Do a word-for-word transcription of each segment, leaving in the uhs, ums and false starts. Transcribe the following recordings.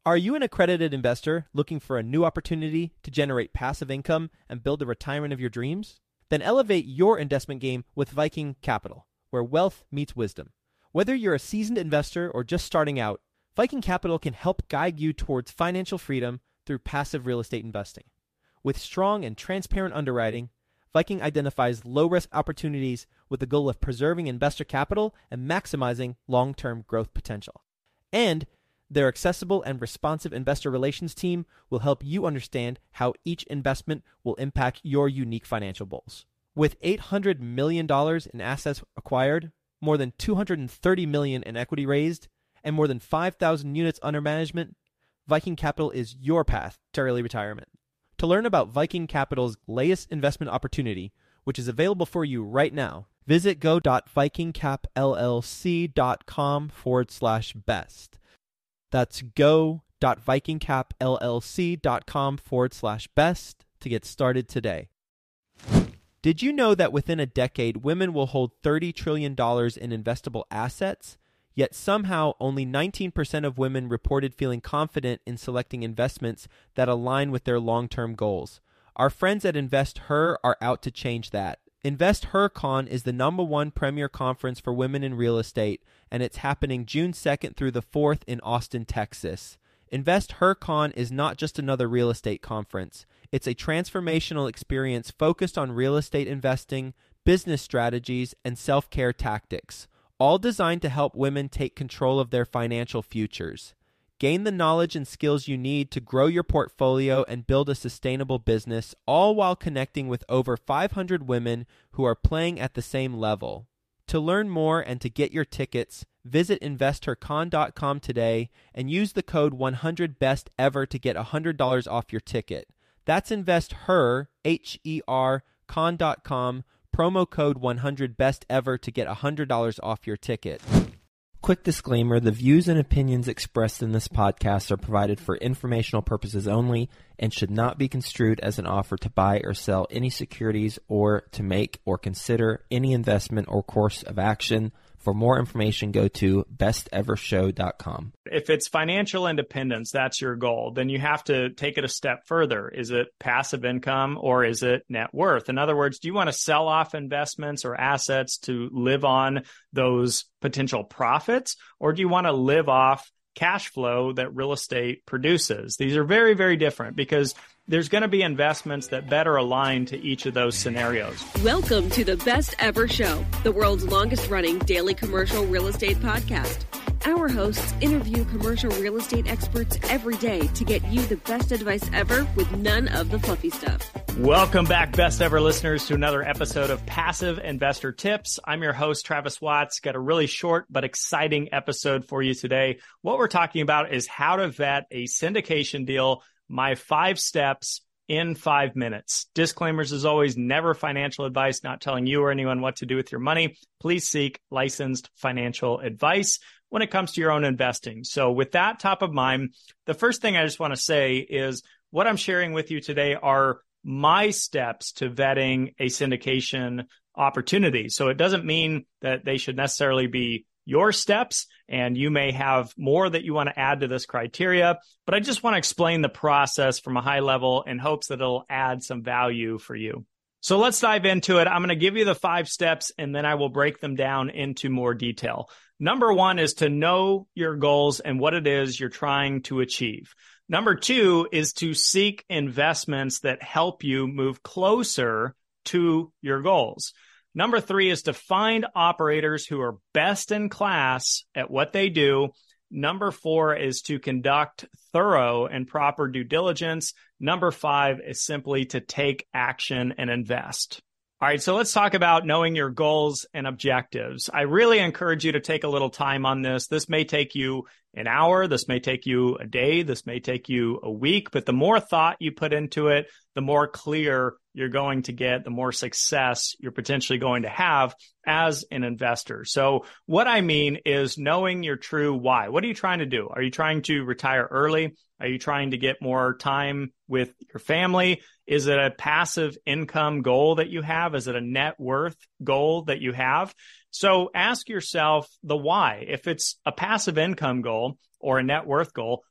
Are you an accredited investor looking for a new opportunity to generate passive income and build the retirement of your dreams? Then elevate your investment game with Viking Capital, where wealth meets wisdom. Whether you're a seasoned investor or just starting out, Viking Capital can help guide you towards financial freedom through passive real estate investing. With strong and transparent underwriting, Viking identifies low-risk opportunities with the goal of preserving investor capital and maximizing long-term growth potential. And their accessible and responsive investor relations team will help you understand how each investment will impact your unique financial goals. With eight hundred million dollars in assets acquired, more than two hundred thirty million dollars in equity raised, and more than five thousand units under management, Viking Capital is your path to early retirement. To learn about Viking Capital's latest investment opportunity, which is available for you right now, visit go.vikingcapllc.com forward slash best. That's go.vikingcapllc.com forward slash best to get started today. Did you know that within a decade, women will hold thirty trillion dollars in investable assets? Yet somehow only nineteen percent of women reported feeling confident in selecting investments that align with their long-term goals. Our friends at InvestHer are out to change that. InvestHerCon is the number one premier conference for women in real estate, and it's happening June second through the fourth in Austin, Texas. InvestHerCon is not just another real estate conference. It's a transformational experience focused on real estate investing, business strategies, and self-care tactics, all designed to help women take control of their financial futures. Gain the knowledge and skills you need to grow your portfolio and build a sustainable business, all while connecting with over five hundred women who are playing at the same level. To learn more and to get your tickets, visit investor con dot com today and use the code one hundred best ever to get one hundred dollars off your ticket. That's InvestHer, H E R, con dot com, promo code one hundred best ever to get one hundred dollars off your ticket. Quick disclaimer, the views and opinions expressed in this podcast are provided for informational purposes only and should not be construed as an offer to buy or sell any securities or to make or consider any investment or course of action. For more information, go to best ever show dot com. If it's financial independence, that's your goal, then you have to take it a step further. Is it passive income or is it net worth? In other words, do you want to sell off investments or assets to live on those potential profits, or do you want to live off cash flow that real estate produces? These are very, very different because there's going to be investments that better align to each of those scenarios. Welcome to the Best Ever Show, the world's longest running daily commercial real estate podcast. Our hosts interview commercial real estate experts every day to get you the best advice ever with none of the fluffy stuff. Welcome back, Best Ever listeners, to another episode of Passive Investor Tips. I'm your host, Travis Watts. Got a really short but exciting episode for you today. What we're talking about is how to vet a syndication deal, my five steps in five minutes. Disclaimers as always, never financial advice, not telling you or anyone what to do with your money. Please seek licensed financial advice when it comes to your own investing. So with that top of mind, the first thing I just want to say is what I'm sharing with you today are my steps to vetting a syndication opportunity. So it doesn't mean that they should necessarily be your steps, and you may have more that you want to add to this criteria, but I just want to explain the process from a high level in hopes that it'll add some value for you. So let's dive into it. I'm going to give you the five steps, and then I will break them down into more detail. Number one is to know your goals and what it is you're trying to achieve. Number two is to seek investments that help you move closer to your goals. Number three is to find operators who are best in class at what they do. Number four is to conduct thorough and proper due diligence. Number five is simply to take action and invest. All right, so let's talk about knowing your goals and objectives. I really encourage you to take a little time on this. This may take you an hour. This may take you a day. This may take you a week. But the more thought you put into it, the more clear you're going to get, the more success you're potentially going to have as an investor. So what I mean is knowing your true why. What are you trying to do? Are you trying to retire early? Are you trying to get more time with your family? Is it a passive income goal that you have? Is it a net worth goal that you have? So ask yourself the why. If it's a passive income goal or a net worth goal,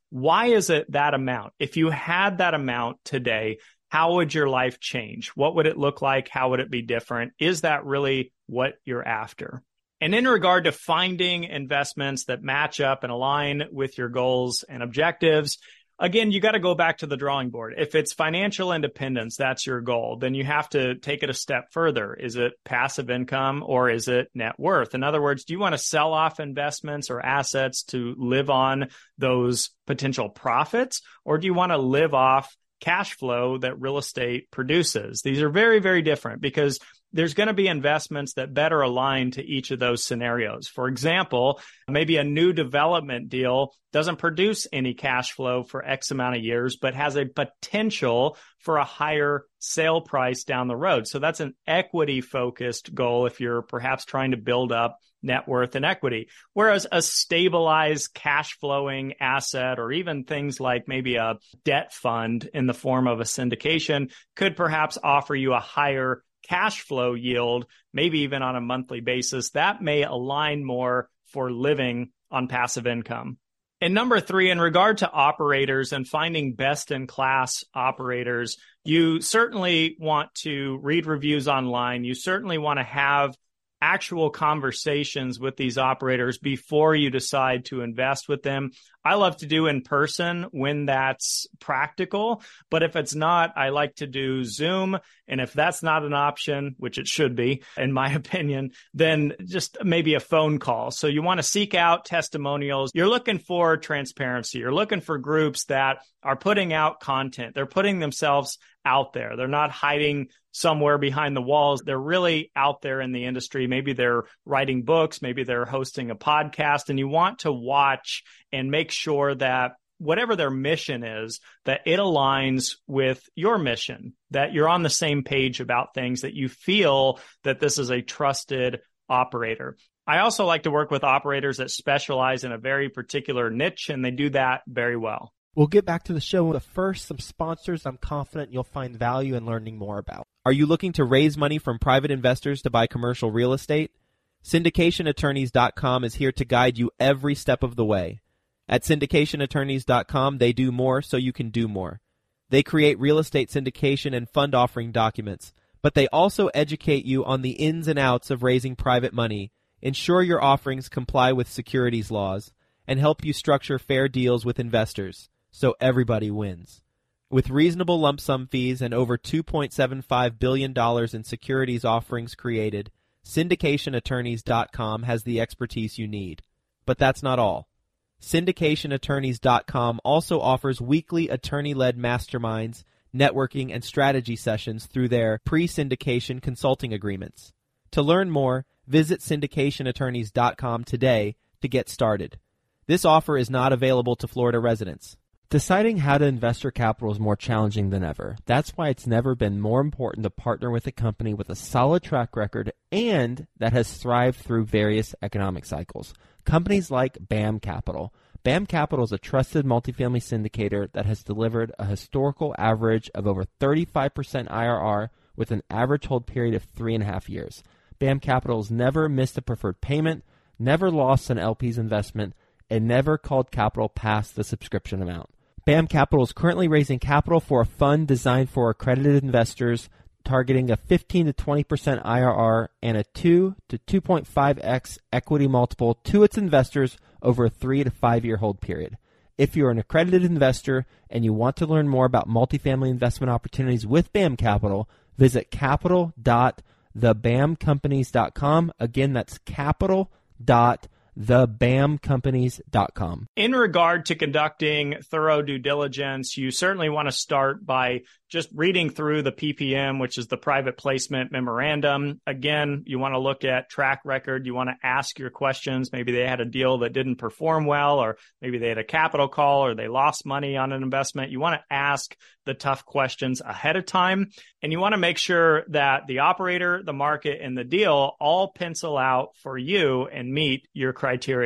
Why is it that amount? If you had that amount today, how would your life change? What would it look like? How would it be different? Is that really what you're after? And in regard to finding investments that match up and align with your goals and objectives, again, you got to go back to the drawing board. If it's financial independence, that's your goal, then you have to take it a step further. Is it passive income or is it net worth? In other words, do you want to sell off investments or assets to live on those potential profits, or do you want to live off cash flow that real estate produces? These are very, very different because there's going to be investments that better align to each of those scenarios. For example, maybe a new development deal doesn't produce any cash flow for X amount of years, but has a potential for a higher sale price down the road. So that's an equity-focused goal if you're perhaps trying to build up net worth and equity. Whereas a stabilized cash flowing asset, or even things like maybe a debt fund in the form of a syndication, could perhaps offer you a higher cash flow yield, maybe even on a monthly basis. That may align more for living on passive income. And number three, in regard to operators and finding best-in-class operators, you certainly want to read reviews online. You certainly want to have actual conversations with these operators before you decide to invest with them. I love to do in person when that's practical, but if it's not, I like to do Zoom. And if that's not an option, which it should be, in my opinion, then just maybe a phone call. So you want to seek out testimonials. You're looking for transparency. You're looking for groups that are putting out content. They're putting themselves out there. They're not hiding somewhere behind the walls. They're really out there in the industry. Maybe they're writing books. Maybe they're hosting a podcast. And you want to watch and make sure that whatever their mission is, that it aligns with your mission, that you're on the same page about things, that you feel that this is a trusted operator. I also like to work with operators that specialize in a very particular niche, and they do that very well. We'll get back to the show, but first, some sponsors I'm confident you'll find value in learning more about. Are you looking to raise money from private investors to buy commercial real estate? syndication attorneys dot com is here to guide you every step of the way. At syndication attorneys dot com, they do more so you can do more. They create real estate syndication and fund offering documents, but they also educate you on the ins and outs of raising private money, ensure your offerings comply with securities laws, and help you structure fair deals with investors so everybody wins. With reasonable lump sum fees and over two point seven five billion dollars in securities offerings created, syndication attorneys dot com has the expertise you need. But that's not all. syndication attorneys dot com also offers weekly attorney-led masterminds, networking, and strategy sessions through their pre-syndication consulting agreements. To learn more, visit syndication attorneys dot com today to get started. This offer is not available to Florida residents. Deciding how to invest your capital is more challenging than ever. That's why it's never been more important to partner with a company with a solid track record and that has thrived through various economic cycles. Companies like BAM Capital. BAM Capital is a trusted multifamily syndicator that has delivered a historical average of over thirty-five percent I R R with an average hold period of three and a half years. BAM Capital has never missed a preferred payment, never lost an L P's investment, and never called capital past the subscription amount. BAM Capital is currently raising capital for a fund designed for accredited investors, targeting a fifteen to twenty percent I R R and a two to two point five x equity multiple to its investors over a three to five year hold period. If you're an accredited investor and you want to learn more about multifamily investment opportunities with BAM Capital, visit capital dot the bam companies dot com. Again, that's capital dot the bam companies dot com. In regard to conducting thorough due diligence, you certainly want to start by just reading through the P P M, which is the private placement memorandum. Again, you want to look at track record. You want to ask your questions. Maybe they had a deal that didn't perform well, or maybe they had a capital call, or they lost money on an investment. You want to ask the tough questions ahead of time. And you want to make sure that the operator, the market, and the deal all pencil out for you and meet your criteria.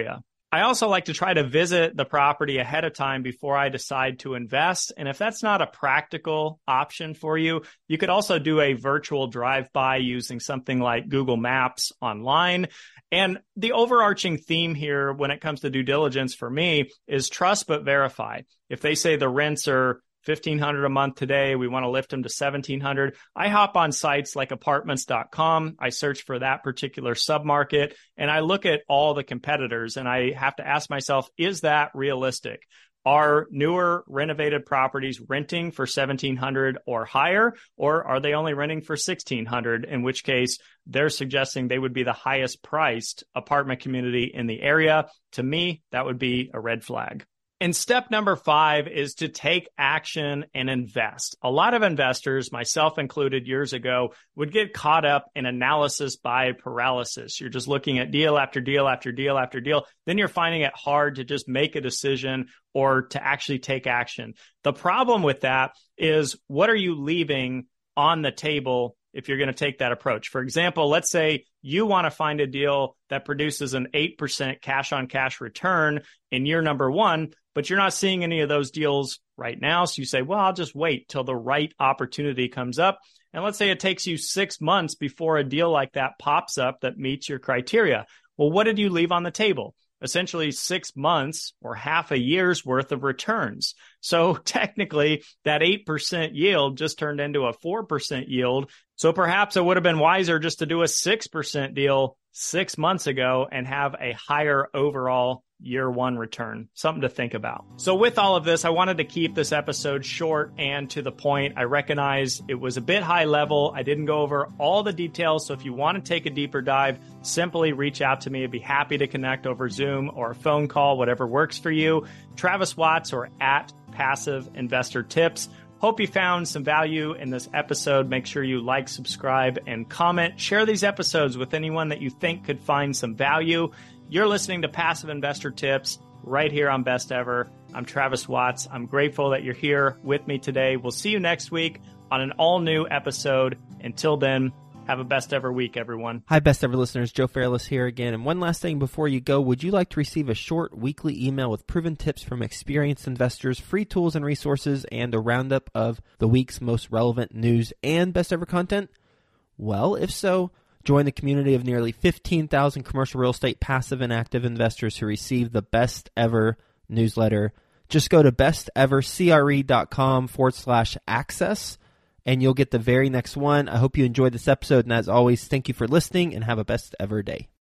I also like to try to visit the property ahead of time before I decide to invest. And if that's not a practical option for you, you could also do a virtual drive-by using something like Google Maps online. And the overarching theme here when it comes to due diligence for me is trust but verify. If they say the rents are fifteen hundred dollars a month today, we want to lift them to seventeen hundred dollars. I hop on sites like apartments dot com. I search for that particular submarket and I look at all the competitors and I have to ask myself, is that realistic? Are newer renovated properties renting for seventeen hundred dollars or higher, or are they only renting for sixteen hundred dollars, in which case they're suggesting they would be the highest priced apartment community in the area? To me, that would be a red flag. And step number five is to take action and invest. A lot of investors, myself included years ago, would get caught up in analysis by paralysis. You're just looking at deal after deal after deal after deal. Then you're finding it hard to just make a decision or to actually take action. The problem with that is, what are you leaving on the table if you're going to take that approach? For example, let's say you want to find a deal that produces an eight percent cash on cash return in year number one, but you're not seeing any of those deals right now. So you say, well, I'll just wait till the right opportunity comes up. And let's say it takes you six months before a deal like that pops up that meets your criteria. Well, what did you leave on the table? Essentially six months or half a year's worth of returns. So technically that eight percent yield just turned into a four percent yield. So perhaps it would have been wiser just to do a six percent deal six months ago and have a higher overall year one return. Something to think about. So with all of this, I wanted to keep this episode short and to the point. I recognize it was a bit high level. I didn't go over all the details. So if you want to take a deeper dive, simply reach out to me. I'd be happy to connect over Zoom or a phone call, whatever works for you. Travis Watts or at Passive Investor Tips. Hope you found some value in this episode. Make sure you like, subscribe, and comment. Share these episodes with anyone that you think could find some value. You're listening to Passive Investor Tips right here on Best Ever. I'm Travis Watts. I'm grateful that you're here with me today. We'll see you next week on an all-new episode. Until then, have a best ever week, everyone. Hi, Best Ever listeners. Joe Fairless here again. And one last thing before you go, would you like to receive a short weekly email with proven tips from experienced investors, free tools and resources, and a roundup of the week's most relevant news and Best Ever content? Well, if so, join the community of nearly fifteen thousand commercial real estate passive and active investors who receive the Best Ever newsletter. Just go to bestevercre.com forward slash access, and you'll get the very next one. I hope you enjoyed this episode, and as always, thank you for listening, and have a best ever day.